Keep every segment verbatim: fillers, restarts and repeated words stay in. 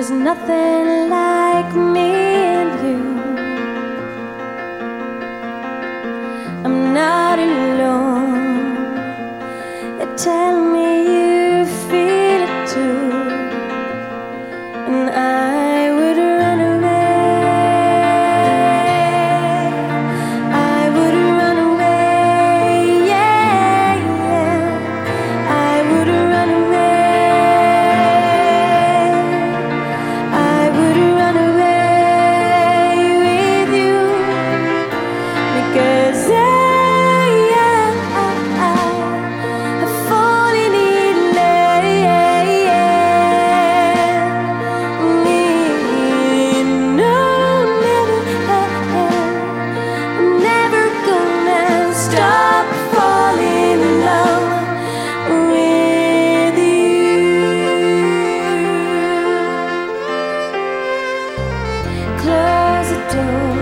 There's nothing like me and you. I'm not alone. They tell me you feel it too, and I would run away. I would run away, yeah, yeah. I would run away. I would run away with you, because I close the door,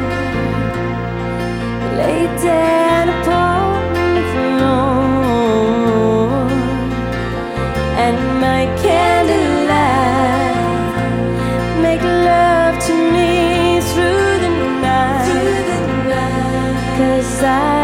lay down upon the floor, and my candlelight make love to me through the night, 'cause I